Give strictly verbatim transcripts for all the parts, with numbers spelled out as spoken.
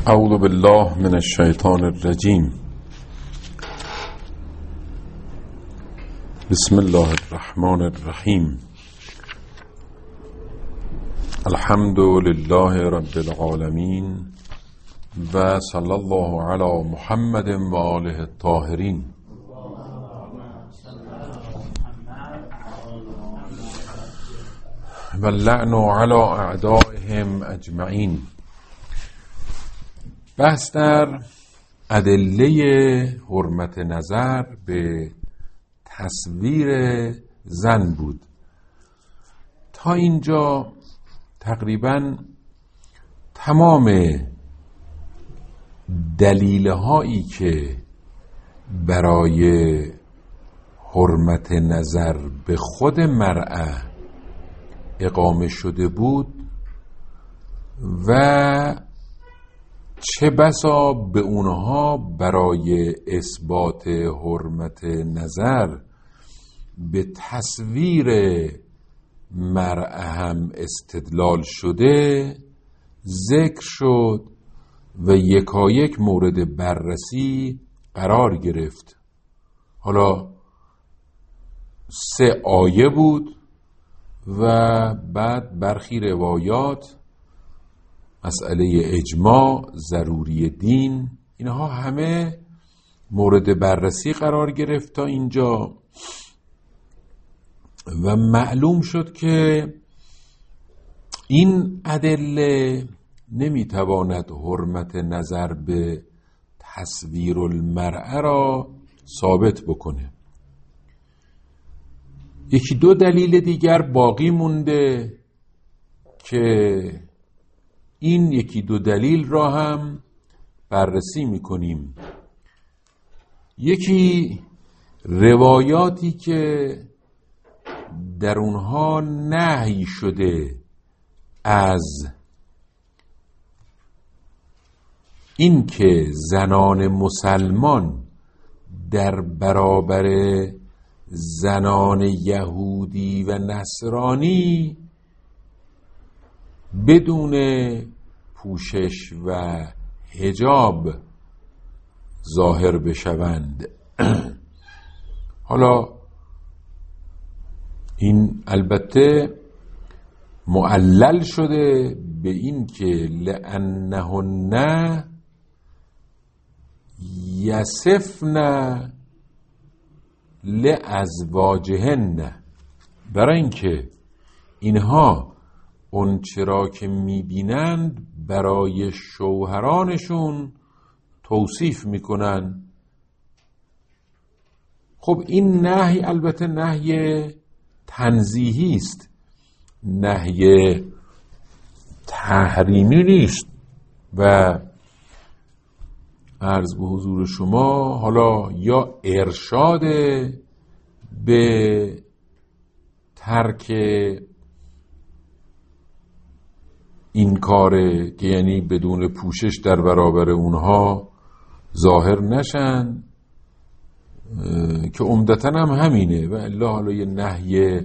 اعوذ بالله من الشیطان الرجیم. بسم الله الرحمن الرحیم. الحمد لله رب العالمین و صلی الله علی محمد و آله الطاهرین. و اللعن علی اعدائهم اجمعین. بحث در ادله حرمت نظر به تصویر زن بود. تا اینجا تقریبا تمام دلیل هایی که برای حرمت نظر به خود مرأة اقامه شده بود و چه بسا به اونها برای اثبات حرمت نظر به تصویر مرأة هم استدلال شده ذکر شد و یکایک مورد بررسی قرار گرفت. حالا سه آیه بود و بعد برخی روایات، مسئله اجماع، ضروری دین، اینها همه مورد بررسی قرار گرفت تا اینجا و معلوم شد که این ادله نمیتواند حرمت نظر به تصویر المرأة را ثابت بکنه. یکی دو دلیل دیگر باقی مونده که این یکی دو دلیل را هم بررسی میکنیم. یکی روایاتی که در اونها نهی شده از این که زنان مسلمان در برابر زنان یهودی و نصرانی بدون پوشش و حجاب ظاهر بشوند. حالا این البته معلل شده به این که لأنهن یصفن لأزواجهن، برای اینکه اینها اون چرا که میبینند برای شوهرانشون توصیف میکنن. خب این نهی البته نهی تنزیهی است، نهی تحریمی نیست و عرض به حضور شما حالا یا ارشاد به ترک این کاره که یعنی بدون پوشش در برابر اونها ظاهر نشن که عمدتاً هم همینه و الا حالا یه نهی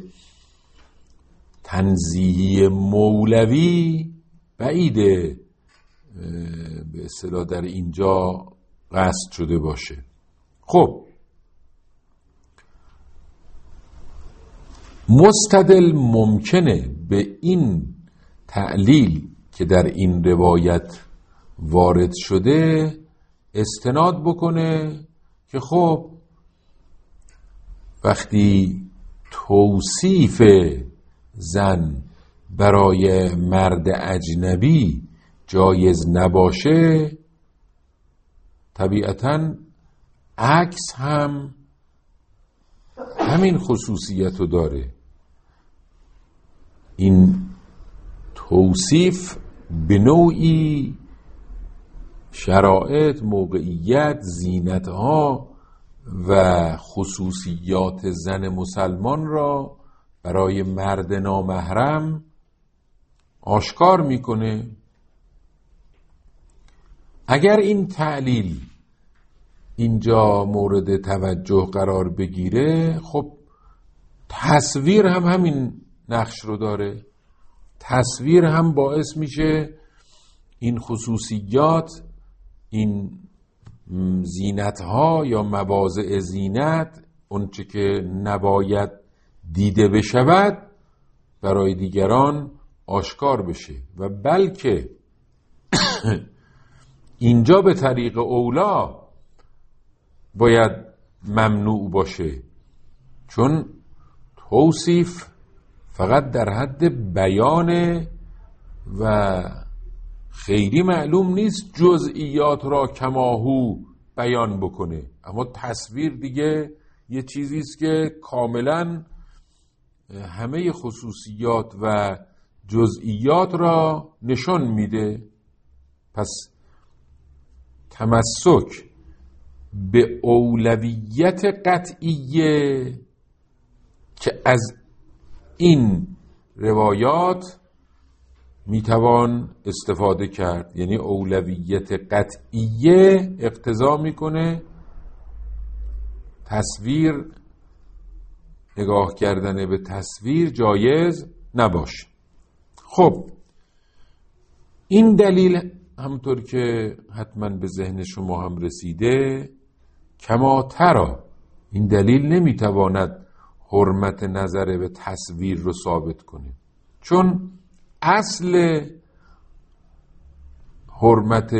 تنزیهی مولوی بعیده به اصطلاح در اینجا قصد شده باشه. خب مستدل ممکنه به این تعلیل که در این روایت وارد شده استناد بکنه که خب وقتی توصیف زن برای مرد اجنبی جایز نباشه، طبیعتاً عکس هم همین خصوصیت رو داره. این توصیف به نوعی شرایط، موقعیت، زینتها و خصوصیات زن مسلمان را برای مرد نامحرم آشکار میکنه. اگر این تعلیل اینجا مورد توجه قرار بگیره، خب تصویر هم همین نقش رو داره. تصویر هم باعث میشه این خصوصیات این زینت ها یا مواضع زینت، اونچه که نباید دیده بشود، برای دیگران آشکار بشه و بلکه اینجا به طریق اولا باید ممنوع باشه، چون توصیف فقط در حد بیانه و خیلی معلوم نیست جزئیات را کماهو بیان بکنه. اما تصویر دیگه یه چیزی است که کاملا همه خصوصیات و جزئیات را نشان میده. پس تمسک به اولویت قطعیه که از این روایات میتوان استفاده کرد، یعنی اولویت قطعیه اقتضا میکنه تصویر، نگاه کردن به تصویر جایز نباشه. خب این دلیل همطور که حتما به ذهن شما هم رسیده، کما ترا، این دلیل نمیتواند حرمت نظر به تصویر رو ثابت کنه، چون اصل حرمت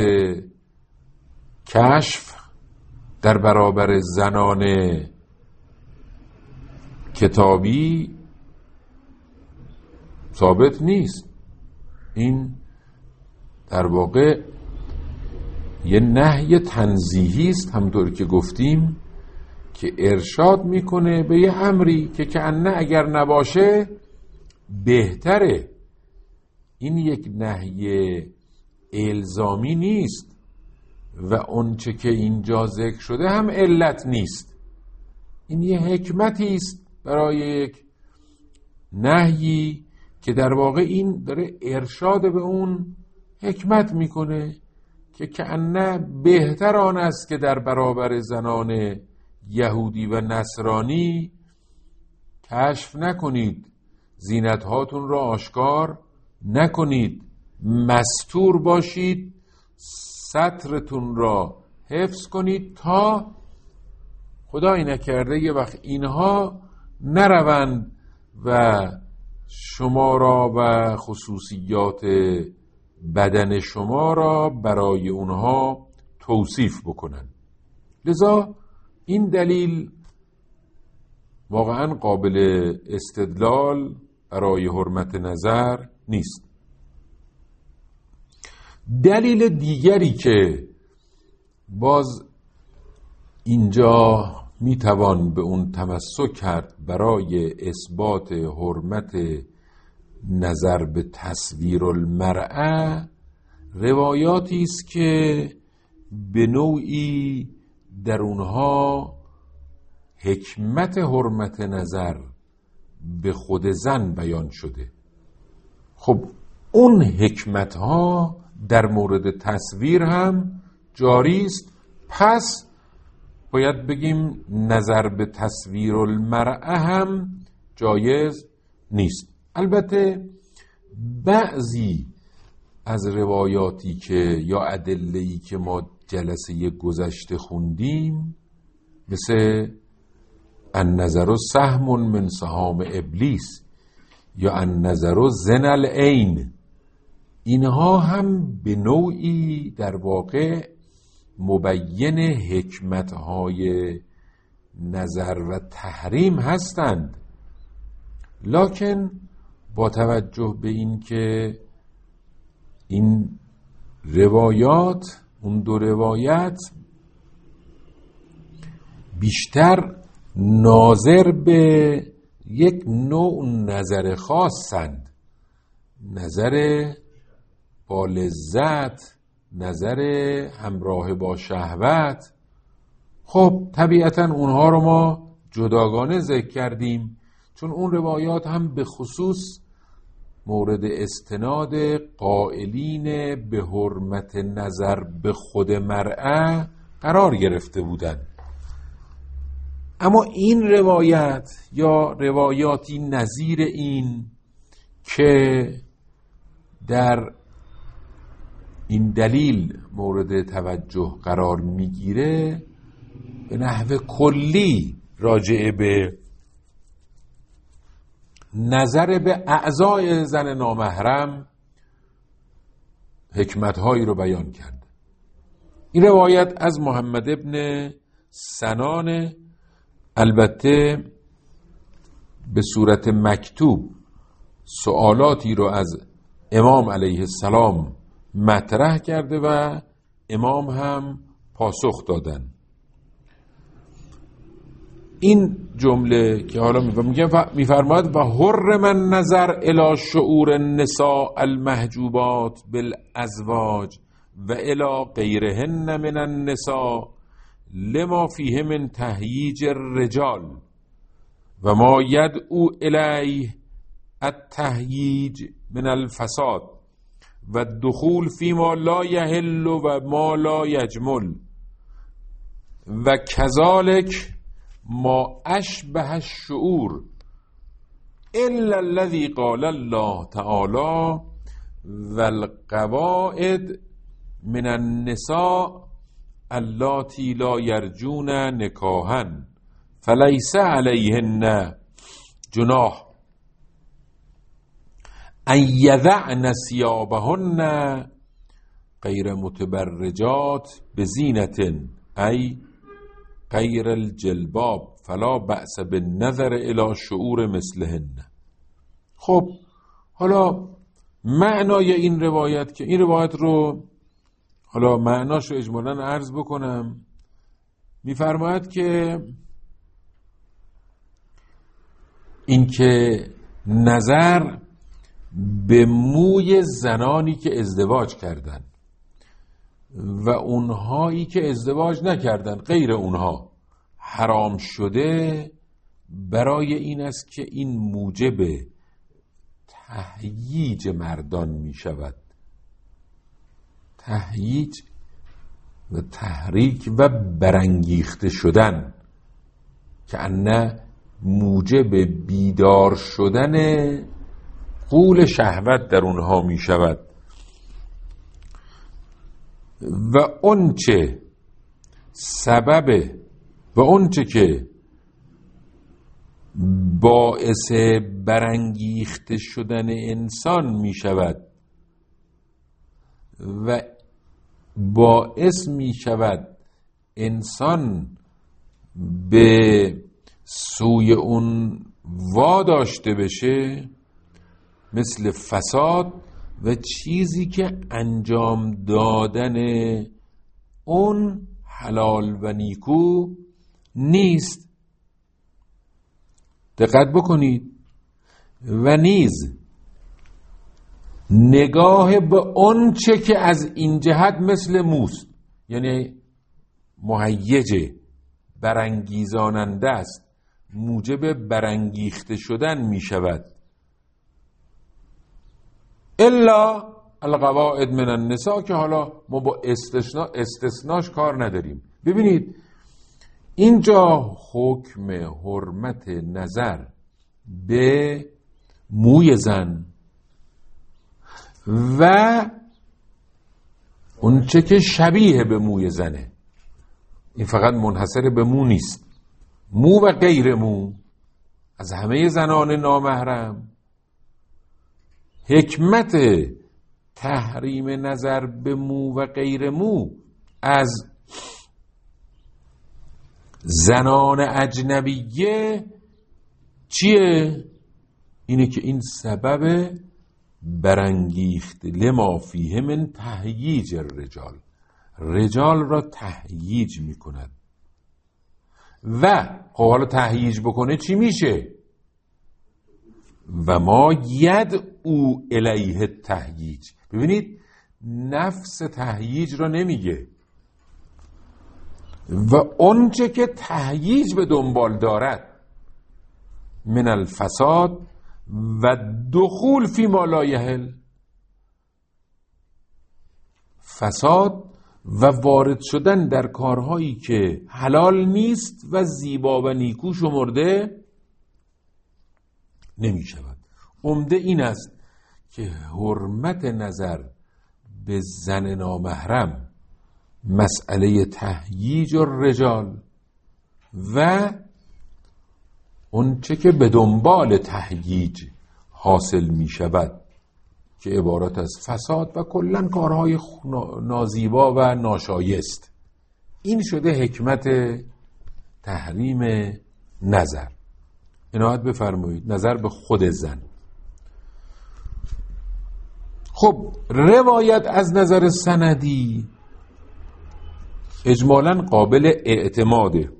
کشف در برابر زنان کتابی ثابت نیست. این در واقع یه نهی تنزیهی است، همطور که گفتیم، که ارشاد میکنه به یه امری که کأنه اگر نباشه بهتره. این یک نهی الزامی نیست و اونچه که اینجا ذکر شده هم علت نیست. این یه حکمتی است برای یک نهی که در واقع این داره ارشاد به اون حکمت میکنه که کأنه بهتر آن است که در برابر زنان یهودی و نصرانی کشف نکنید، زینت هاتون را آشکار نکنید، مستور باشید، سترتون را حفظ کنید تا خدایی نکرده یه وقت اینها نروند و شما را و خصوصیات بدن شما را برای اونها توصیف بکنن. لذا این دلیل واقعا قابل استدلال برای حرمت نظر نیست. دلیل دیگری که باز اینجا میتوان به اون تمسک کرد برای اثبات حرمت نظر به تصویر المرأة، روایاتی است که به نوعی در اونها حکمت حرمت نظر به خود زن بیان شده. خب اون حکمت ها در مورد تصویر هم جاری است، پس باید بگیم نظر به تصویر المرأة هم جایز نیست. البته بعضی از روایاتی که یا ادله‌ای که ما جلسه گذشته خوندیم، مثل النظر سهم من سهام ابلیس یا النظر زن العین، اینها هم به نوعی در واقع مبین حکمتهای نظر و تحریم هستند، لکن با توجه به این که این روایات، اون دو روایت بیشتر ناظر به یک نوع نظر خاصند، نظر با لذت، نظر همراه با شهوت. خب طبیعتا اونها رو ما جداگانه ذکر کردیم، چون اون روایات هم به خصوص مورد استناد قائلین به حرمت نظر به خود مرأة قرار گرفته بودند. اما این روایت یا روایاتی نظیر این که در این دلیل مورد توجه قرار میگیره، به نحو کلی راجع به نظر به اعضای زن نامحرم حکمت‌هایی رو بیان کرد. این روایت از محمد ابن سنان، البته به صورت مکتوب سوالاتی رو از امام علیه السلام مطرح کرده و امام هم پاسخ دادن. این جمله که حالا میفرماید و حرم النظر الی شعور النساء المحجوبات بالازواج و الی غیرهن من النساء لما فیه من تهییج الرجال و ما یدعو الیه التهییج من الفساد و الدخول فیما لا یحل و ما لا یجمل و کذالک ما اشبه الشعور الا الذي قال الله تعالی والقواعد من النساء اللاتی لا یرجون نکاحا فلیس علیهن جناح ان یضعن ثیابهن غیر متبرجات بزینة ای غیر الجلباب فلا بأس بالنظر الی شعور مثلهن. خب حالا معنای این روایت، که این روایت رو حالا معناش رو اجمالاً عرض بکنم، میفرماید که این که نظر به موی زنانی که ازدواج کردن و اونهایی که ازدواج نکردن غیر اونها حرام شده برای این است که این موجب تهییج مردان می شود. تهییج و تحریک و برانگیخته شدن که انه موجب بیدار شدن غول شهوت در اونها می شود و اونچه سبب و اونچه که باعث برانگیخته شدن انسان می شود و باعث می شود انسان به سوی اون واداشته بشه، مثل فساد و چیزی که انجام دادن اون حلال و نیکو نیست. دقت بکنید. و نیز نگاه به اون چه که از این جهت مثل موست، یعنی مهیجه، برانگیزاننده است، موجب برانگیخته شدن می شود. الا القواعد من النساء، که حالا ما با استثناء استثناش کار نداریم. ببینید اینجا حکم حرمت نظر به موی زن و اون چه که شبیه به موی زنه، این فقط منحصر به مو نیست، مو و غیر مو از همه زنان نامحرم. حکمت تحریم نظر به مو و غیر مو از زنان اجنبیه چیه؟ اینه که این سبب برانگیخت لما فیه من تهییج الرجال، رجال را تهییج میکند. و خب حالا تهییج بکنه چی میشه؟ و ما ید او الیه تهییج. ببینید نفس تهییج را نمیگه و اونچه که تهییج به دنبال دارد من الفساد و دخول فی ما لا یحل، فساد و وارد شدن در کارهایی که حلال نیست و زیبا و نیکو شمرده نمی شود. عمده این است که حرمت نظر به زن نامحرم مسئله تهییج الرجال و اون چه که به دنبال تهییج حاصل می شود که عبارت از فساد و کلن کارهای نازیبا و ناشایست. این شده حکمت تحریم نظر. عنایت بفرمایید. نظر به خود زن. خب روایت از نظر سندی اجمالاً قابل اعتماده.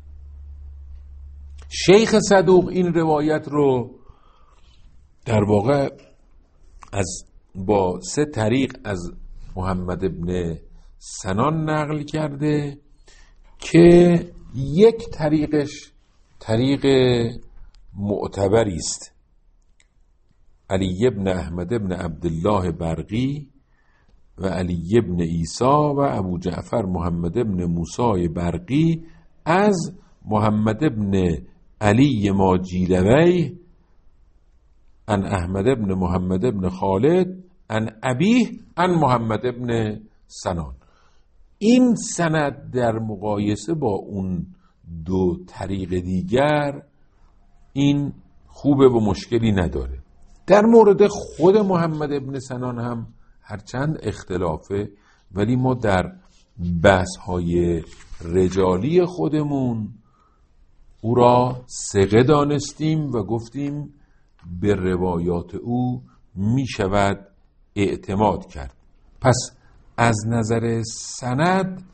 شیخ صدوق این روایت رو در واقع از با سه طریق از محمد ابن سنان نقل کرده که یک طریقش طریق معتبری است. علی ابن احمد ابن عبدالله برقی و علی ابن عیسی و ابو جعفر محمد ابن موسی برقی از محمد ابن علی ماجیلوی عن احمد ابن محمد ابن خالد عن ابیه عن محمد ابن سنان. این سند در مقایسه با اون دو طریق دیگر این خوبه و مشکلی نداره. در مورد خود محمد ابن سنان هم هرچند اختلافه، ولی ما در بحث‌های رجالی خودمون او را ثقه دانستیم و گفتیم به روایات او می شود اعتماد کرد. پس از نظر سند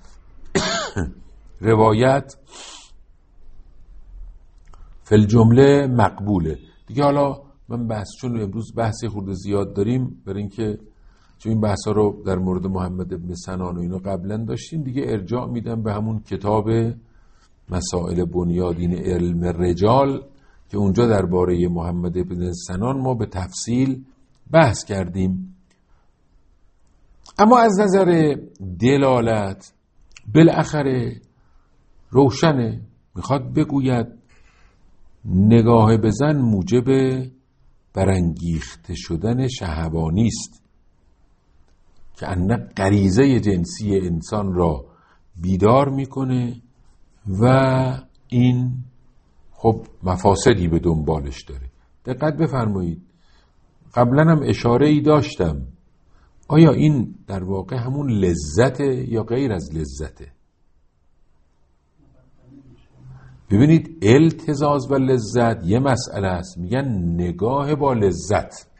روایت فی الجمله مقبوله. دیگه حالا من بحث چون امروز بحثی خورده زیاد داریم، برای اینکه چون این بحثا رو در مورد محمد ابن سنان و اینو قبلا داشتیم، دیگه ارجاع میدم به همون کتاب مسائل بنیادین علم رجال که اونجا درباره محمد ابن سنان ما به تفصیل بحث کردیم. اما از نظر دلالت بالاخره روشنه، میخواد بگوید نگاه به زن موجب برانگیخته شدن شهوانی است که ان غریزه جنسی انسان را بیدار میکنه و این خب مفاسدی به دنبالش داره. دقت بفرمایید، قبلا هم اشاره ای داشتم، آیا این در واقع همون لذته یا غیر از لذته؟ ببینید التزاز و لذت یه مسئله است، میگن نگاه با لذت،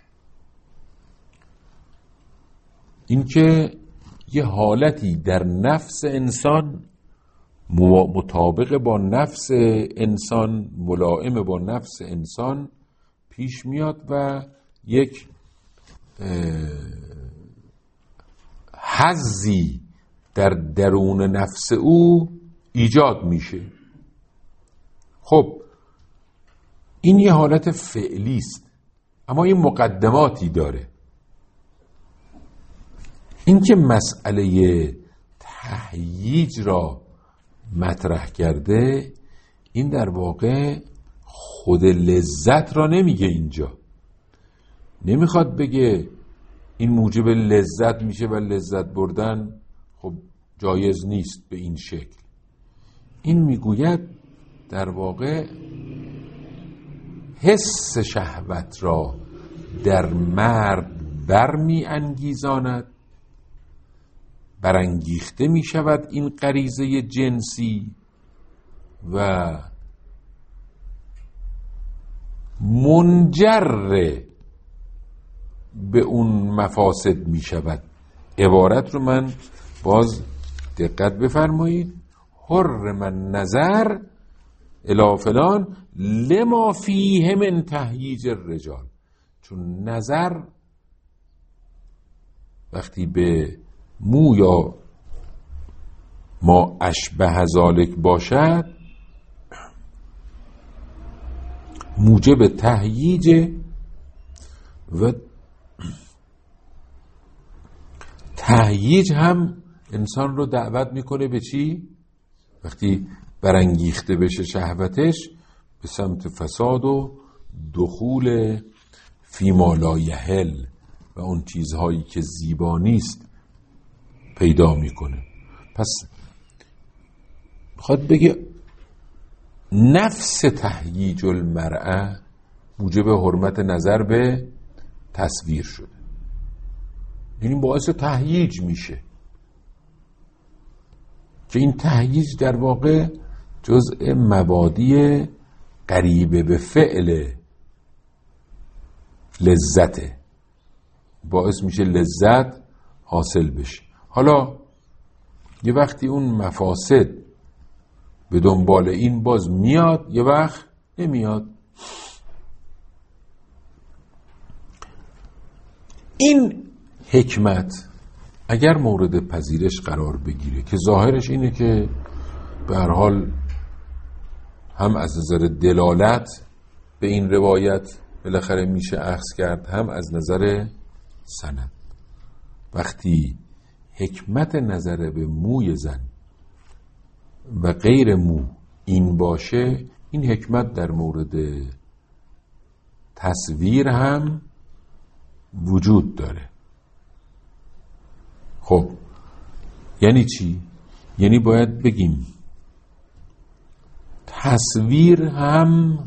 این که یه حالتی در نفس انسان مطابق با نفس انسان، ملائم با نفس انسان پیش میاد و یک حظی در درون نفس او ایجاد میشه. خب این یه حالت فعلی است، اما این مقدماتی داره. این که مسئله تهییج را مطرح کرده، این در واقع خود لذت را نمیگه. اینجا نمیخواد بگه این موجب لذت میشه و لذت بردن خب جایز نیست به این شکل. این میگوید در واقع حس شهوت را در مرد برمی انگیزاند، برانگیخته می شود این غریزه جنسی و منجر به اون مفاسد می شود. عبارت رو من باز دقت بفرمایید، حرم النظر الی فلان لما فیه من تهییج الرجال. چون نظر وقتی به مو یا ما اشبه ذالک باشد موجب تهییج و تهییج هم انسان رو دعوت میکنه به چی؟ وقتی برانگیخته بشه شهوتش به سمت فساد و دخول فی ما لا یحل و اون چیزهایی که زیبا نیست پیدا میکنه. پس میخواد بگه نفس تهییج المرأه موجب حرمت نظر به تصویر شده، یعنی باعث تهییج میشه که این تهییج در واقع جزء مبادی قریبه به فعل لذته، باعث میشه لذت حاصل بشه. حالا یه وقتی اون مفاسد به دنبال این باز میاد، یه وقت نمیاد. این حکمت اگر مورد پذیرش قرار بگیره که ظاهرش اینه که به هر حال هم از نظر دلالت به این روایت بالاخره میشه اخذ کرد، هم از نظر سند. وقتی حکمت نظر به موی زن و غیر مو این باشه، این حکمت در مورد تصویر هم وجود داره. خب یعنی چی؟ یعنی باید بگیم تصویر هم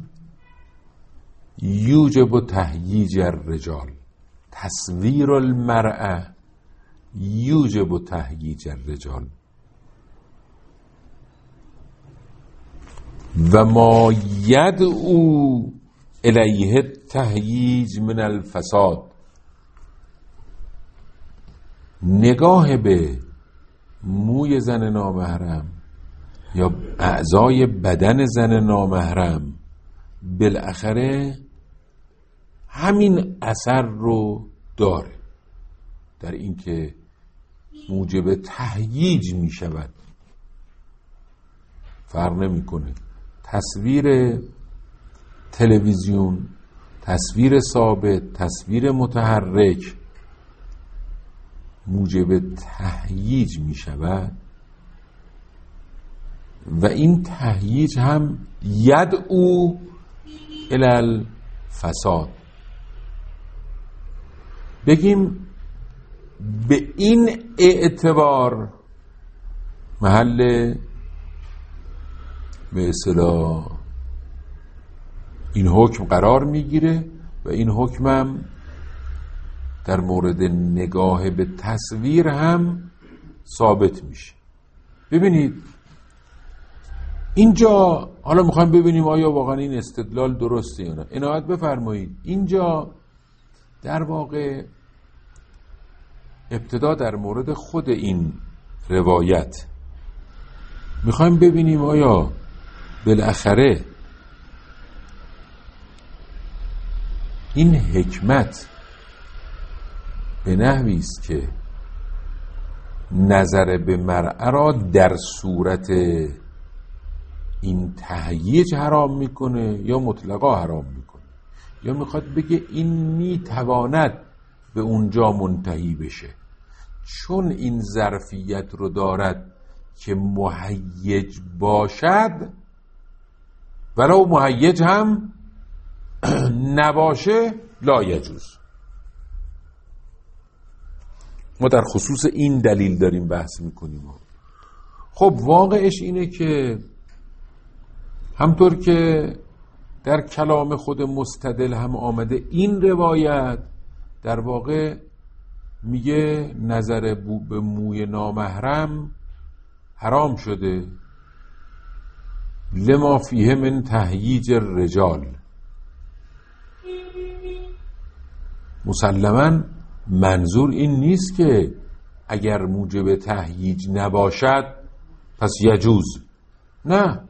یوجب تهییج الرجال، تصویر المرأة یوجب تهییج الرجال و ما یدعو الیه تهییج من الفساد. نگاه به موی زن نامحرم یا اعضای بدن زن نامحرم بالاخره همین اثر رو داره در اینکه موجب تهییج می شود. فرق نمی کنه تصویر تلویزیون، تصویر ثابت، تصویر متحرک موجب تهییج می شود و این تهییج هم یدعو الی الفساد. بگیم به این اعتبار محل به اصطلاح این حکم قرار میگیره و این حکمم در مورد نگاه به تصویر هم ثابت میشه. ببینید اینجا حالا میخوایم ببینیم آیا واقعا این استدلال درسته یا نه. عنایت بفرمایید اینجا در واقع ابتدا در مورد خود این روایت میخوایم ببینیم آیا بالاخره این حکمت به نحوی است که نظر به مرأة را در صورت این تهییج حرام میکنه یا مطلقا حرام میکنه، یا میخواد بگه این میتواند به اونجا منتهی بشه چون این ظرفیت رو دارد که مهیج باشد ولو مهیج هم نباشه لا یجوز. ما در خصوص این دلیل داریم بحث میکنیم. خب واقعش اینه که همطور که در کلام خود مستدل هم آمده این روایت در واقع میگه نظر به موی نامحرم حرام شده لما فیه من تهییج الرجال. مسلماً منظور این نیست که اگر موجب تهییج نباشد پس یجوز، نه،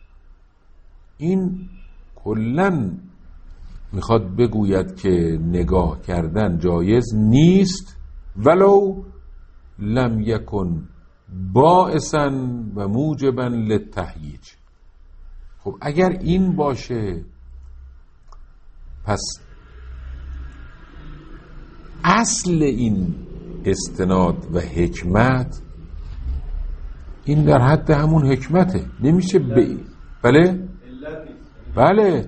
این کلاً میخواد بگوید که نگاه کردن جایز نیست ولو لم یکن باعثاً و موجباً للتهییج. خب اگر این باشه پس اصل این استناد و حکمت این در حد همون حکمته، نمیشه ب... بله بله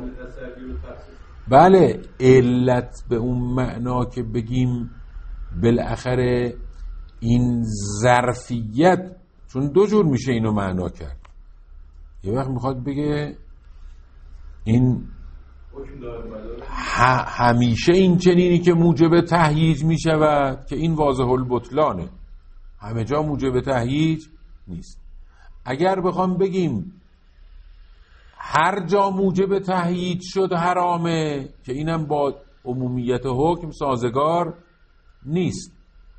بله علت به اون معنا که بگیم بالاخره این ظرفیت، چون دو جور میشه اینو معنا کرد. یه وقت میخواد بگه این همیشه این چنینی که موجب تهییج میشود که این واضح البطلانه، همه جا موجب تهییج نیست. اگر بخوام بگیم هر جا موجب تهییج شد حرامه، که اینم با عمومیت حکم سازگار نیست.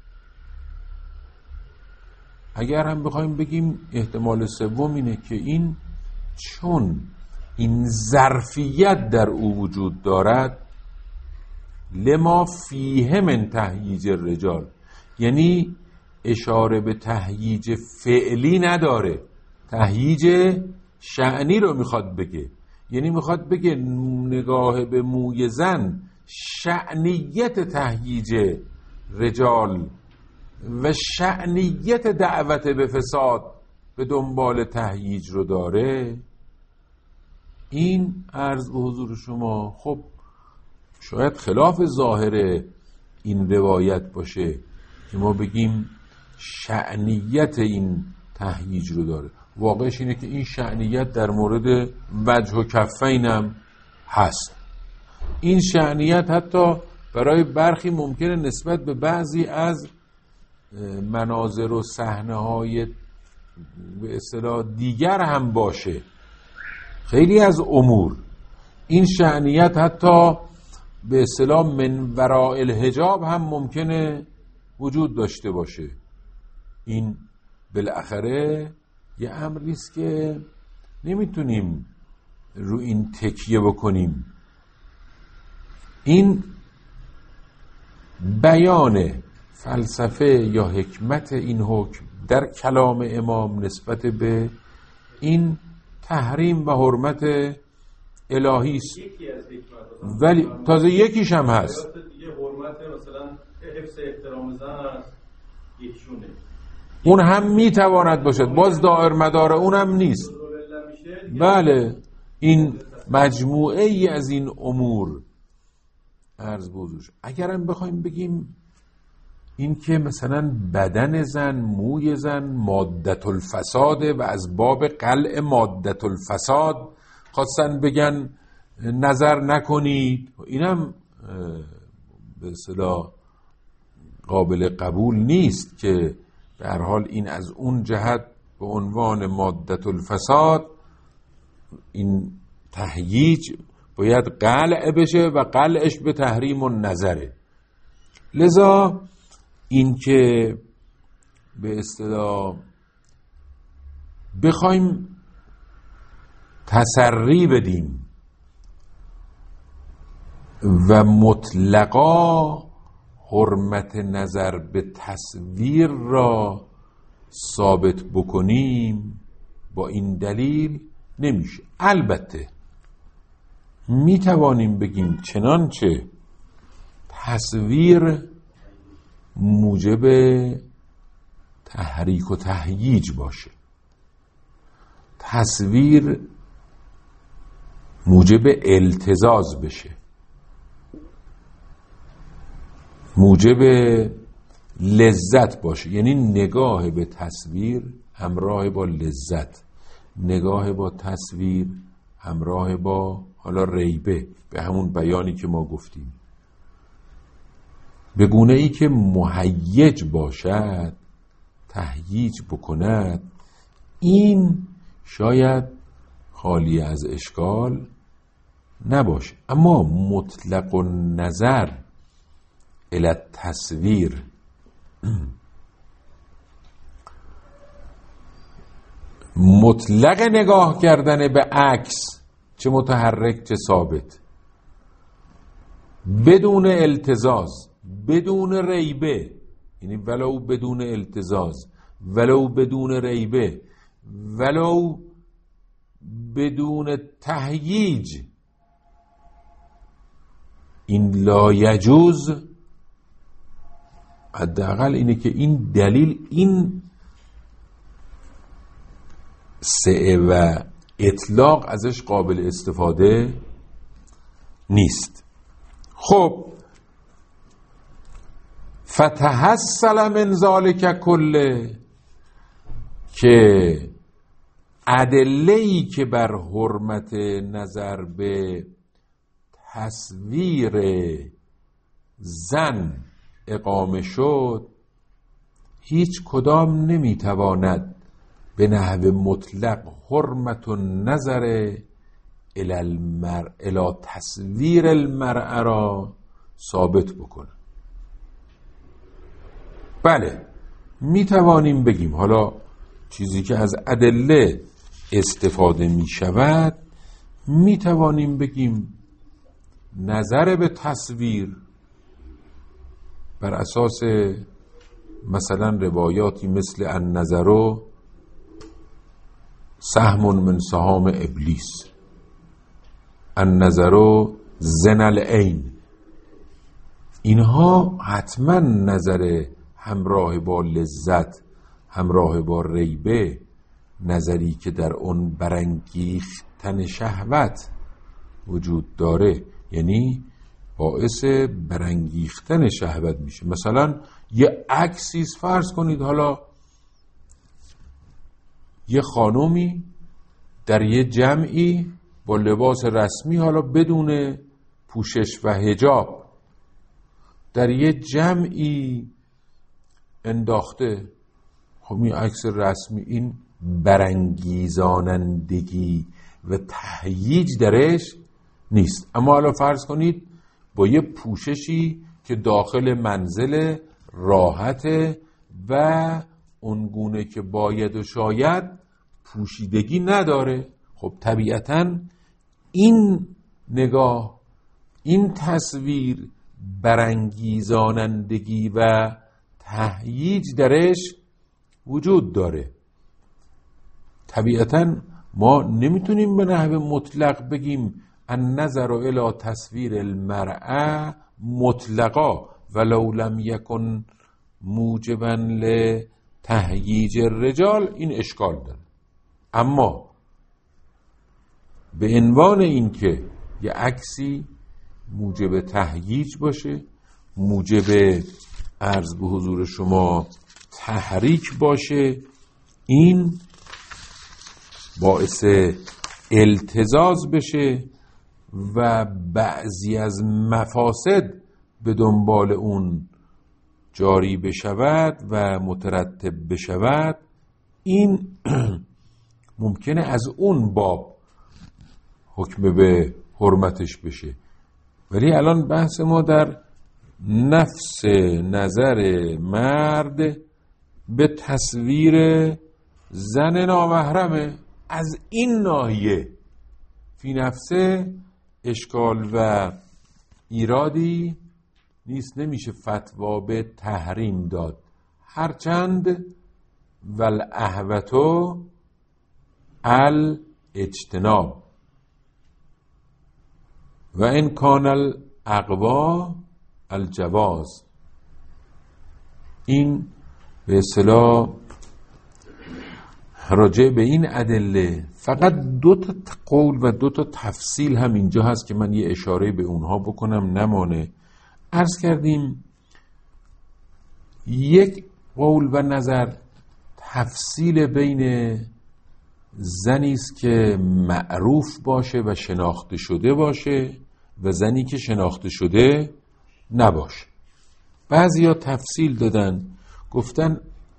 اگر هم بخوایم بگیم احتمال سوم اینه که این چون این ظرفیت در او وجود دارد، لما فیه من تهییج الرجال، یعنی اشاره به تهییج فعلی نداره، تهییج شأنی رو میخواد بگه. یعنی میخواد بگه نگاه به موی زن شأنیت تهییج رجال و شأنیت دعوت به فساد به دنبال تهییج رو داره. این عرض به حضور شما خب شاید خلاف ظاهر این روایت باشه که ما بگیم شأنیت این تهییج رو داره. واقعش اینه که این شأنیت در مورد وجه و کفین هم هست. این شأنیت حتی برای برخی ممکنه نسبت به بعضی از مناظر و صحنه‌های به اصطلاح دیگر هم باشه. خیلی از امور این شأنیت حتی به اصطلاح من وراء الحجاب هم ممکنه وجود داشته باشه. این بالاخره یه امری است که نمیتونیم رو این تکیه بکنیم. این بیان فلسفه یا حکمت این حکم در کلام امام نسبت به این تحریم و حرمت الهی است، ولی تازه یکیش هم هست. دیگه حرمت مثلا حفظ احترام زن است، یکیشونه. اون هم میتواند باشد، باز دائر مدار اون هم نیست. بله، این مجموعه ای از این امور عرض بزرگ. اگرم بخوایم بگیم این که مثلا بدن زن، موی زن مادة الفساده و از باب قلع مادة الفساد خواستن بگن نظر نکنید، اینم به اصطلاح قابل قبول نیست که به هر حال این از اون جهت به عنوان مادة الفساد این تهییج باید قلع بشه و قلعش به تحریم النظره. لذا این که به اصطلاح بخوایم تسری بدیم و مطلقا حرمت نظر به تصویر را ثابت بکنیم با این دلیل نمیشه. البته می توانیم بگیم چنانچه تصویر موجب تحریک و تهییج باشه، تصویر موجب التزاز بشه، موجب لذت باشه، یعنی نگاه به تصویر همراه با لذت، نگاه با تصویر همراه با حالا ریبه، به همون بیانی که ما گفتیم، به گونه ای که مهیج باشد، تهییج بکند، این شاید خالی از اشکال نباشه. اما مطلق النظر الی التصویر، مطلق نگاه کردن به عکس، چه متحرک چه ثابت، بدون التزاز، بدون ریبه، یعنی ولو بدون التزاز، ولو بدون ریبه، ولو بدون تهییج، این لا یجوز. حداقل اینه که این دلیل این سعه و اطلاق ازش قابل استفاده نیست. خب فتحصل من ذلک کله، که ادله‌ای که بر حرمت نظر به تصویر زن اقامه شد، هیچ کدام نمیتواند به نحو مطلق حرمت النظر الی المرء الی تصویر المرء را ثابت بکنه. بله میتوانیم بگیم، حالا چیزی که از ادله استفاده می شود، میتوانیم بگیم نظر به تصویر بر اساس مثلا روایاتی مثل النظر سهم من سهام ابلیس، النظر زنا العین، اینها حتما نظر همراه با لذت، همراه با ریبه، نظری که در اون برانگیختن شهوت وجود داره، یعنی باعث برانگیختن شهوت میشه. مثلا یه عکسی فرض کنید، حالا یه خانومی در یه جمعی با لباس رسمی، حالا بدون پوشش و حجاب، در یه جمعی انداخته. خب این عکس رسمی، این برانگیزانندگی و تهییج درش نیست. اما حالا فرض کنید با یه پوششی که داخل منزل راحته و اونگونه که باید و شاید پوشیدگی نداره، خب طبیعتاً این نگاه، این تصویر برانگیزانندگی و تهییج درش وجود داره. طبیعتاً ما نمیتونیم به نحو مطلق بگیم النظر الی تصویر المرأة مطلقا ولو لم یکن موجبا لتهییج الرجال، این اشکال داره. اما به عنوان این که یه عکسی موجب تهییج باشه، موجب عرض به حضور شما تحریک باشه، این باعث التزاز بشه و بعضی از مفاسد به دنبال اون جاری بشود و مترتب بشود، این ممکنه از اون باب حکم به حرمتش بشه. ولی الان بحث ما در نفس نظر مرد به تصویر زن نامحرمه. از این ناحیه فی نفسه اشکال و ایرادی نیست، نمیشه فتوا به تحریم داد، هرچند والاهوتو الاجتناب و ان کان الاقوا الجواز. این به اصطلاح راجع به این ادله فقط دو تا قول و دو تا تفصیل هم اینجا هست که من یه اشاره به اونها بکنم نمانه. عرض کردیم یک قول و نظر تفصیل بین زنی است که معروف باشه و شناخته شده باشه و زنی که شناخته شده نباشه. بعضیا تفصیل دادن، گفتن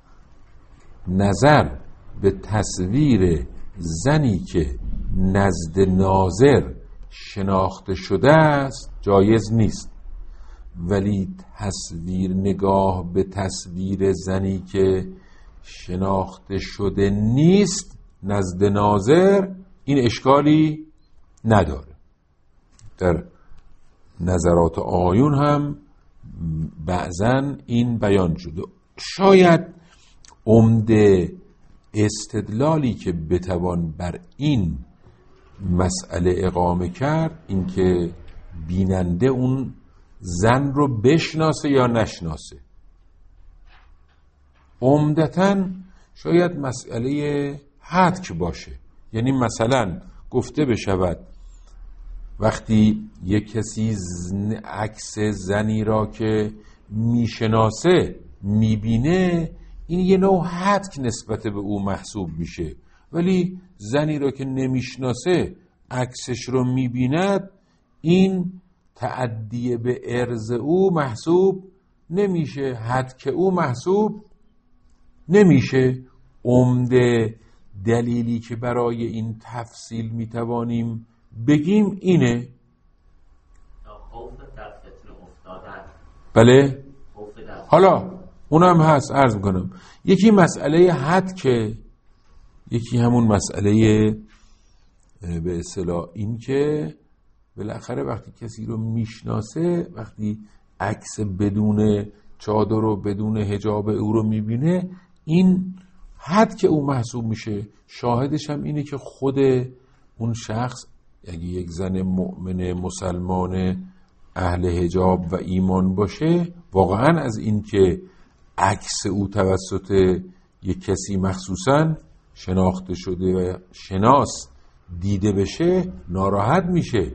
نظر به تصویر زنی که نزد ناظر شناخته شده است جایز نیست، ولی تصویر نگاه به تصویر زنی که شناخته شده نیست نزد ناظر این اشکالی نداره. در نظرات آیون هم بعضن این بیان شده. شاید عمده استدلالی که بتوان بر این مسئله اقامه کرد این که بیننده اون زن رو بشناسه یا نشناسه. عمدتاً شاید مسئله حدک باشه، یعنی مثلا گفته بشود وقتی یک کسی عکس زنی را که میشناسه میبینه، این یه نوع حدک نسبت به او محسوب میشه. ولی زنی را که نمیشناسه عکسش رو میبیند، این تعدی به عرض او محسوب نمیشه، حدک او محسوب نمیشه. عمده دلیلی که برای این تفصیل میتوانیم بگیم اینه. بله، حالا اونم هست، عرض میکنم. یکی مسئله حدک، یکی همون مسئله به اصطلاح این که بالاخره وقتی کسی رو میشناسه، وقتی عکس بدون چادر و بدون حجاب او رو میبینه، این حد که او محسوب میشه. شاهدش هم اینه که خود اون شخص اگه یک زن مؤمن مسلمان اهل حجاب و ایمان باشه، واقعا از این که عکس او توسط یک کسی مخصوصا شناخته شده و شناس دیده بشه ناراحت میشه.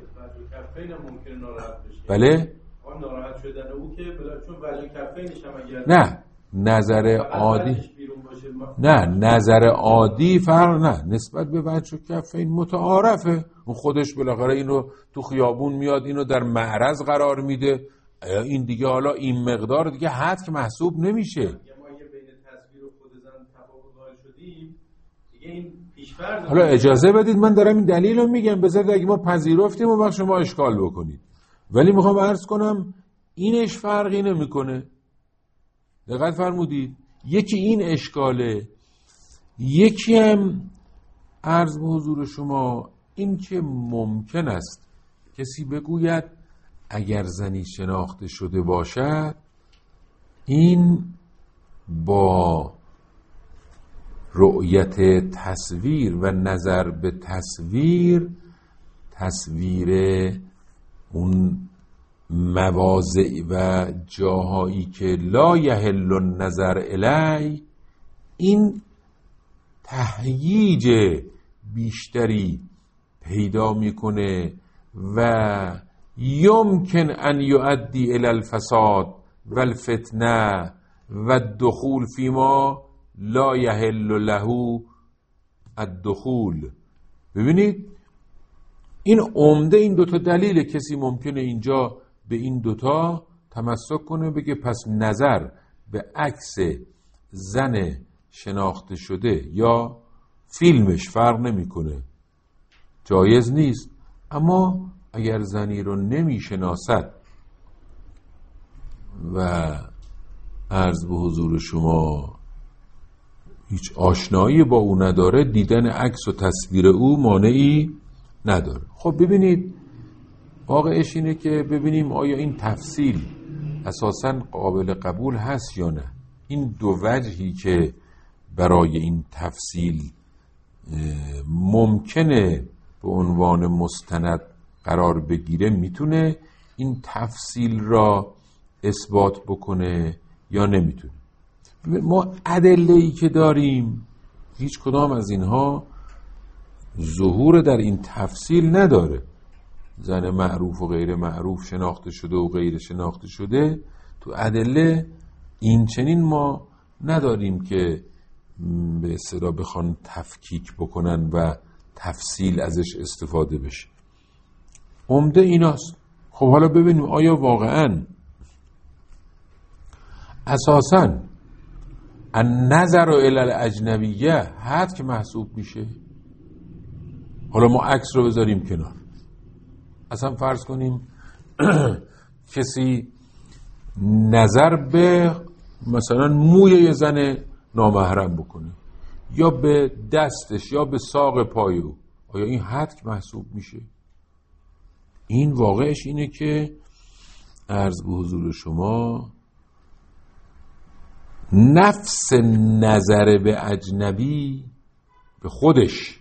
بله؟ ناراحت شدن او که چون وجه کفینش هم اگر نه نظر عادی نه نظر عادی فرق نه نسبت به وجه کفین متعارفه. اون خودش بالاخره اینو تو خیابون میاد، اینو در معرض قرار میده، این دیگه حالا این مقدار دیگه حد که محسوب نمیشه. ما یه بین تصویر و خود زن تفاوت قائل شدیم دیگه، این پیش‌فرض. حالا اجازه بدید من دارم این دلیل رو میگم، بذارید اگه ما پذیرفتیم اون وقت شما اشکال بکنید. ولی میخوام عرض کنم اینش فرقی نمیکنه. دقت فرمودید؟ یکی این اشکاله، یکی هم عرض به حضور شما این که ممکن است کسی بگوید اگر زنی شناخته شده باشد، این با رؤیت تصویر و نظر به تصویر، تصویر اون مواضع و جاهایی که لا یحل النظر الی، این تهییج بیشتری پیدا میکنه و یمکن ان یؤدی الی الفساد و الفتنه و الدخول فیما لا یحل له الدخول. ببینید این عمده این دوتا دلیل. کسی ممکنه اینجا به این دوتا تمسک کنه، بگه پس نظر به عکس زن شناخته شده یا فیلمش فرق نمیکنه، جایز نیست. اما اگر زنی رو نمیشناسد و عرض به حضور شما هیچ آشنایی با او نداره، دیدن عکس و تصویر او مانعی نداره. خب ببینید واقعش اینه که ببینیم آیا این تفصیل اساساً قابل قبول هست یا نه. این دو وجهی که برای این تفصیل ممکنه به عنوان مستند قرار بگیره، میتونه این تفصیل را اثبات بکنه یا نمیتونه. ما ادله‌ای که داریم هیچ کدام از اینها ظهور در این تفصیل نداره. زن معروف و غیر معروف، شناخته شده و غیر شناخته شده، تو ادله این چنین ما نداریم که به اصطلاح بخوان تفکیک بکنن و تفصیل ازش استفاده بشه. عمده ایناست. خب حالا ببینیم آیا واقعاً اساساً النظر الی الاجنبیه حد که محسوب میشه؟ حالا ما عکس رو بذاریم کنار، اصلا فرض کنیم کسی نظر به مثلا موی یه زن نامحرم بکنه یا به دستش یا به ساق پای او، آیا این حد که محسوب میشه؟ این واقعش اینه که عرض به حضور شما نفس نظر به اجنبی به خودش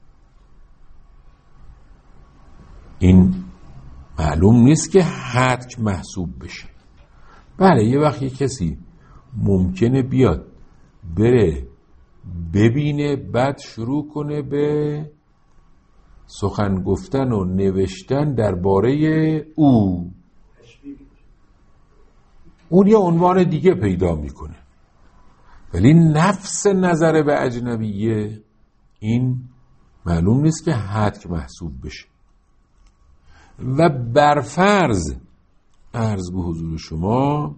این معلوم نیست که حد محسوب بشه. بله یه وقت یه کسی ممکنه بیاد بره ببینه بعد شروع کنه به سخن گفتن و نوشتن درباره او. اون یه عنوان دیگه پیدا میکنه. ولی نفس نظر به اجنبیه این معلوم نیست که حتک محسوب بشه. و برفرض عرض به حضور شما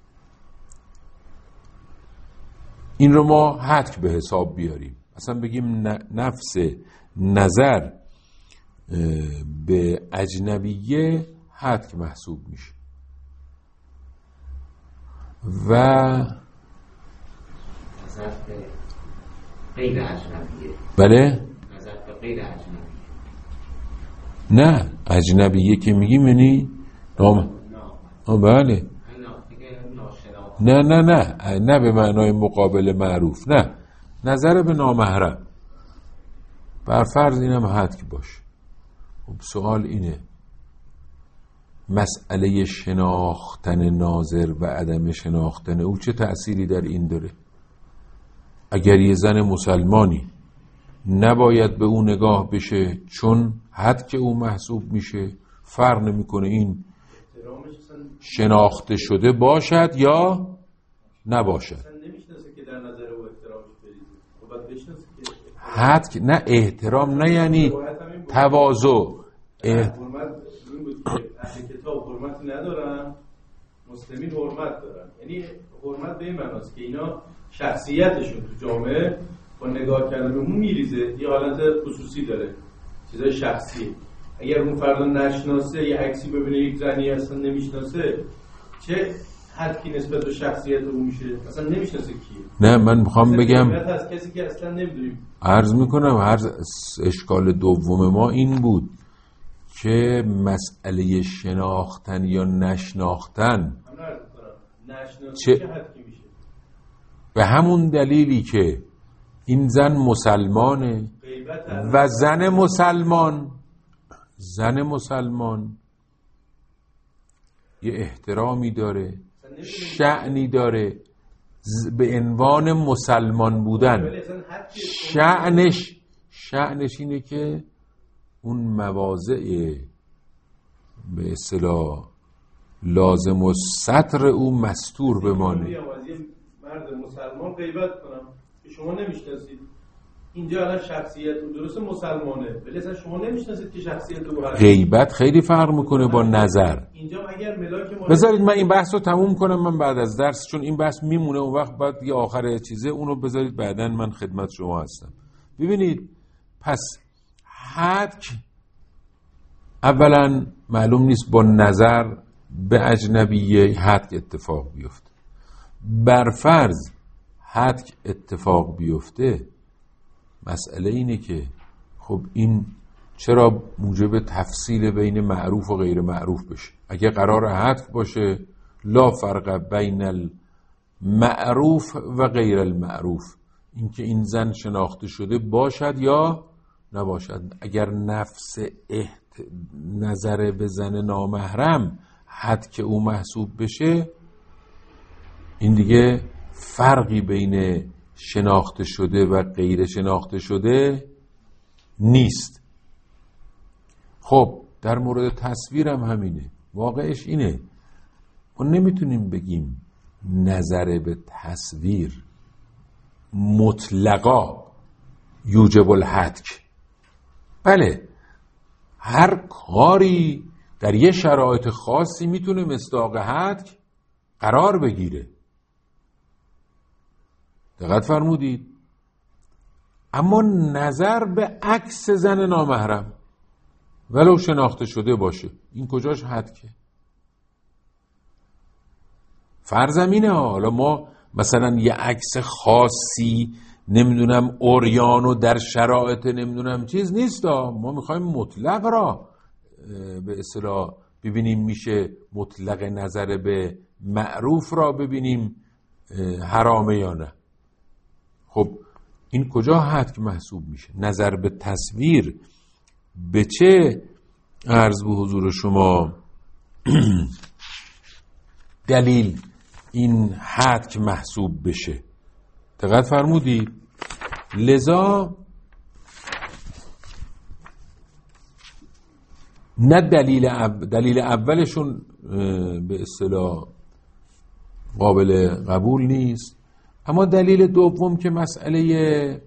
این رو ما حتک به حساب بیاریم، اصلا بگیم نفس نظر به اجنبیه حتک محسوب میشه و نظر به غیر اجنبیه. بله؟ نظر به غیر اجنبیه. نه اجنبیه که میگیم یعنی نام آه بله نه نه نه نه به معنای مقابل معروف، نه نظر به نامحرم. برفرض اینم حتک باشه. خب سوال اینه مسئله شناختن ناظر و عدم شناختن او چه تأثیری در این داره؟ اگر یه زن مسلمانی نباید به او نگاه بشه چون حتک او محسوب میشه، فرق نمیکنه این شناخته شده باشد یا نباشد. حتک نه احترام نه یعنی تواضع. حرمت این بود که اهل کتاب حرمت ندارن، مسلمین حرمت دارن. یعنی حرمت به این معناست که اینا شخصیتشون تو جامعه با نگاه کردن به اون میریزه، یه حالت خصوصی داره، چیزای شخصی. اگر اون فردا نشناسه یه عکسی ببینه یک زنی اصلا نمیشناسه، چه حدی نسبت به شخصیت اون میشه؟ اصلا نمیشناسه کیه. نه من میخوام بگم از کسی که اصلا نمیدونیم. عرض میکنم هر اشکال دوم ما این بود که مسئله شناختن یا نشناختن چه میشه؟ به همون دلیلی که این زن مسلمانه و زن مسلمان زن مسلمان یه احترامی داره، شأنی داره به عنوان مسلمان بودن. شأنش شأنش اینه که اون مواضع به اصطلاح لازم و سطر او مستور بمانه. مرد مسلمان غیبت کنم که شما نمیشناسید، اینجا الان شخصیت او درست مسلمانه ولی اصلا شما نمیشناسید که شخصیت او هست. غیبت خیلی فرق میکنه با نظر. اینجا اگر ملاک ما بذارید من این بحث رو تموم کنم من بعد از درس، چون این بحث میمونه اون وقت بعد یه آخر چیزه اونو بذارید بعداً من خدمت شما هستم. ببینید پس حتک اولا معلوم نیست با نظر به اجنبیه حتک اتفاق بیفته. برفرض حتک اتفاق بیفته مسئله اینه که خب این چرا موجب تفصیل بین معروف و غیر معروف بشه؟ اگه قرار حتک باشه لا فرق بین المعروف و غیر المعروف، اینکه این زن شناخته شده باشد یا نباشد. اگر نفس احت... نظر به زن نامحرم حتک او محسوب بشه این دیگه فرقی بین شناخته شده و غیر شناخته شده نیست. خب در مورد تصویرم همینه، واقعش اینه ما نمیتونیم بگیم نظر به تصویر مطلقا یوجب الحتک. بله هر کاری در یه شرایط خاصی میتونه مصداق حتک قرار بگیره، دقت فرمودید؟ اما نظر به عکس زن نامحرم ولو شناخته شده باشه این کجاش حتکه؟ فرضم اینه حالا ما مثلا یه عکس خاصی نمیدونم اوریان و در شرایط نمیدونم چیز نیست، ما میخوایم مطلق را به اصطلاح ببینیم، میشه مطلق نظر به معروف را ببینیم حرامه یا نه. خب این کجا حتک محسوب میشه؟ نظر به تصویر به چه عرض به حضور شما دلیل این حتک محسوب بشه؟ دقت فرمودید؟ لذا نه دلیل, اول دلیل اولشون به اصطلاح قابل قبول نیست. اما دلیل دوم که مسئله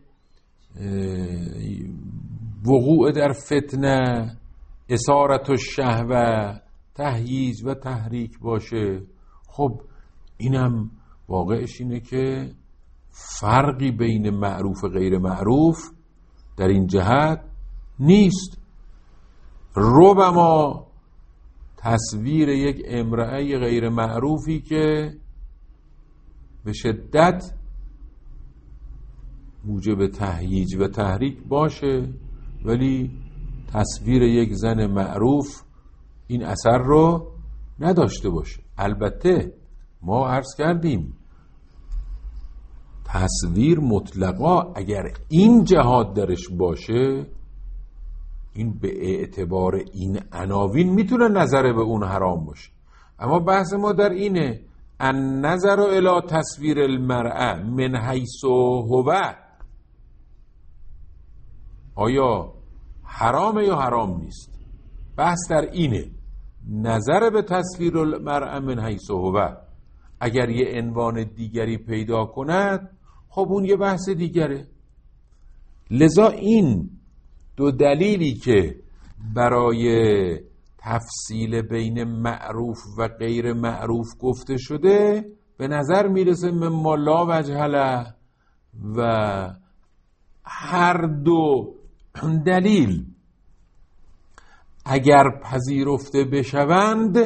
وقوع در فتنه، اثارت الشهوه، تهییج و تحریک باشه، خب اینم واقعش اینه که فرقی بین معروف و غیر معروف در این جهت نیست. ربما تصویر یک امرأه غیر معروفی که به شدت موجب تهییج و تحریک باشه، ولی تصویر یک زن معروف این اثر رو نداشته باشه. البته ما عرض کردیم تصویر مطلقا اگر این جهات درش باشه، این به اعتبار این عناوین میتونه نظر به اون حرام باشه. اما بحث ما در اینه النظر الی تصویر المرأة من حیث هو، آیا حرامه یا حرام نیست؟ بحث در اینه، نظر به تصویر المرأة من حیث هو اگر یه عنوان دیگری پیدا کند خب اون یه بحث دیگره. لذا این دو دلیلی که برای تفصیل بین معروف و غیر معروف گفته شده به نظر میرسه مما لا وجه له، و هر دو دلیل اگر پذیرفته بشوند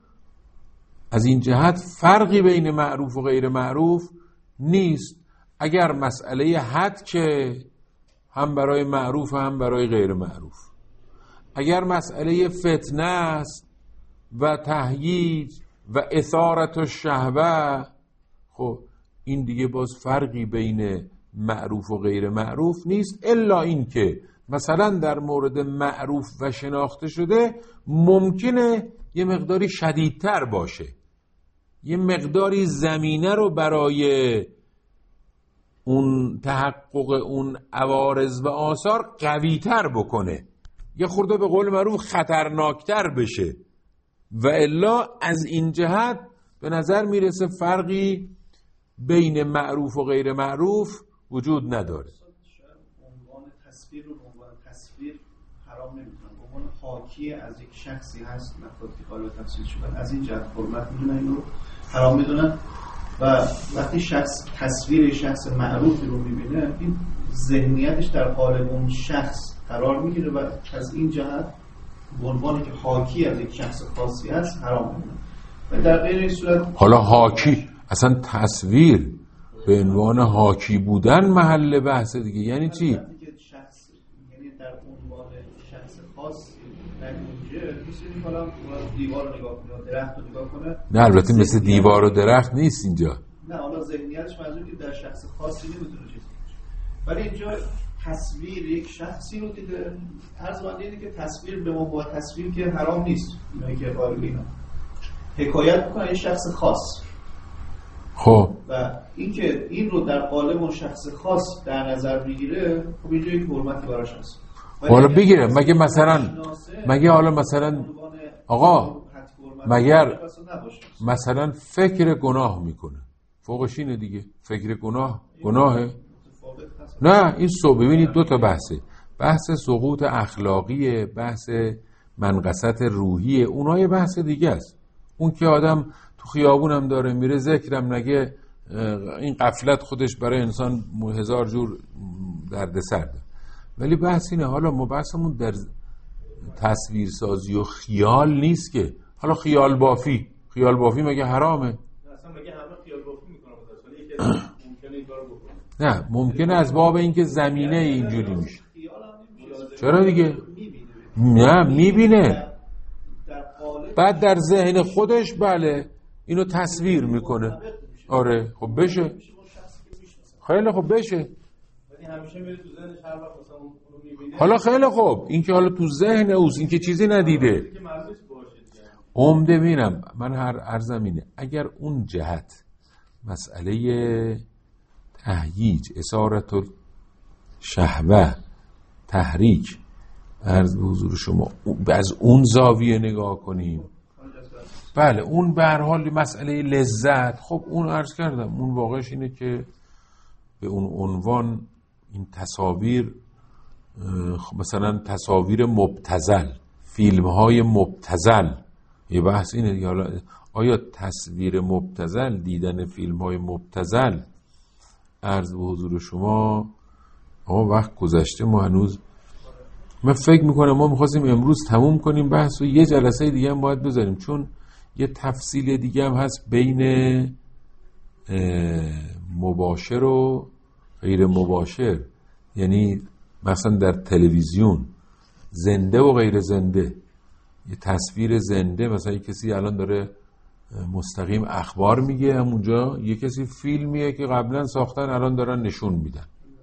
از این جهت فرقی بین معروف و غیر معروف نیست. اگر مسئله حد که هم برای معروف هم برای غیر معروف، اگر مسئله فتنه است و تهییج و اثارت الشهوه، خب این دیگه باز فرقی بین معروف و غیر معروف نیست، الا این که مثلا در مورد معروف و شناخته شده ممکنه یه مقداری شدیدتر باشه، یه مقداری زمینه رو برای اون تحقق اون عوارض و آثار قوی‌تر بکنه، یه خورده به قول معروف خطرناکتر بشه، و الا از این جهت به نظر میرسه فرقی بین معروف و غیر معروف وجود نداره. عنوان تصویر رو عنوان تصویر حرام نمی‌کنن، عنوان حاکی از یک شخصی هست مفاهیم قابل تفسیر شدن از این جهت حرمت میدونن، اینو حرام میدونن. و وقتی شخص تصویر شخص معروفی رو میبینه این ذهنیتش در قالب اون شخص قرار میگیره و از این جهت به عنوانی که حاکی از یک شخص خاصی هست حرام میدونن. و در غیر این صورت حالا حاکی اصلا تصویر به عنوان حاکی بودن محل بحث دیگه، یعنی چی؟ شخص یعنی در عنوان شخص خاص در اونجا می‌تونی حالا دیوار رو نگاه کنه، درخت رو نگاه کنه. نه البته مثل دیوار و درخت نیست اینجا. نه حالا ذهنیتش منظور که در شخص خاصی نمیتونه چیزی باشه، ولی اینجا تصویر یک شخصی رو دیده. عرض بنده اینه که تصویر به ما تصویر که حرام نیست، اینایی که قائل اینا حکایت میکنه یک شخص خاص. خب و اینکه این رو در قالب اون شخص خاص در نظر بگیره، خب اینجا یک حرمتی براش هست. حالا بگیره مگه مثلا مگه حالا مثلا آقا مگر مثلا فکر گناه میکنه، فوقش اینه دیگه، فکر گناه گناهه؟ نه این سو ببینید دو تا بحثه، بحث سقوط اخلاقیه، بحث منقصت روحیه، اونها یه بحث دیگه است. اون که آدم تو خیابونم داره میره ذکرم نگه، این غفلت خودش برای انسان هزار جور دردسر داره. ولی بحث اینه حالا ما بحثمون در تصویر سازی و خیال نیست که حالا خیال بافی، خیال بافی مگه حرامه؟ اصلا مگه همه خیال بافی میکنن؟ مثلا یکی ممکنه این کارو بکنه. نه ممکنه از باب اینکه زمینه اینجوری میشه. چرا دیگه؟ نه میبینه بعد در ذهن خودش بله اینو تصویر میکنه. آره خب بشه، خیلی خب بشه. حالا خیلی خوب این که حالا تو ذهن اوست، این که چیزی ندیده عمده. بینم من هر عرضم اینه اگر اون جهت مسئله تهییج، اثارت شهوه، تحریک عرض به حضور شما از اون زاویه نگاه کنیم، بله اون به هر حال مسئله لذت، خب اون عرض کردم اون واقعش اینه که به اون عنوان این تصاویر، مثلا تصاویر مبتذل، فیلم های مبتذل، یه بحث اینه حالا آیا تصویر مبتذل، دیدن فیلم های مبتذل، عرض به حضور شما آقا وقت گذشته، ما هنوز من فکر میکنم ما میخواستیم امروز تموم کنیم بحث و یه جلسه دیگه هم باید بذاریم، چون یه تفصیل دیگه هم هست بین مباشر و غیر مباشر، یعنی مثلا در تلویزیون زنده و غیر زنده، یه تصویر زنده، مثلا یه کسی الان داره مستقیم اخبار میگه، همونجا یه کسی فیلمیه که قبلا ساختن الان دارن نشون میدن.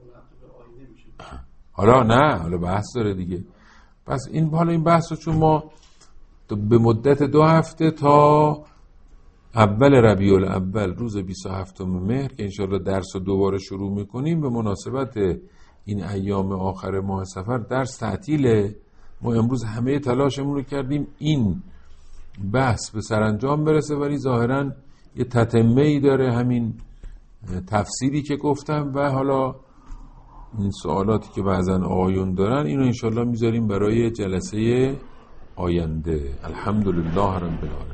حالا نه، حالا بحث داره دیگه. پس این حالا این بحث رو چون ما به مدت دو هفته تا اول ربیع الاول روز بیست و هفتم مهر که انشالله درس رو دوباره شروع میکنیم، به مناسبت این ایام آخر ماه صفر درس تعطیله. ما امروز همه تلاشمون رو کردیم این بحث به سرانجام برسه، ولی ظاهراً یه تتمه ای داره همین تفسیری که گفتم و حالا این سوالاتی که بعضن آقایون دارن اینو انشالله میذاریم برای جلسه آینده. الحمدلله رب العالمین.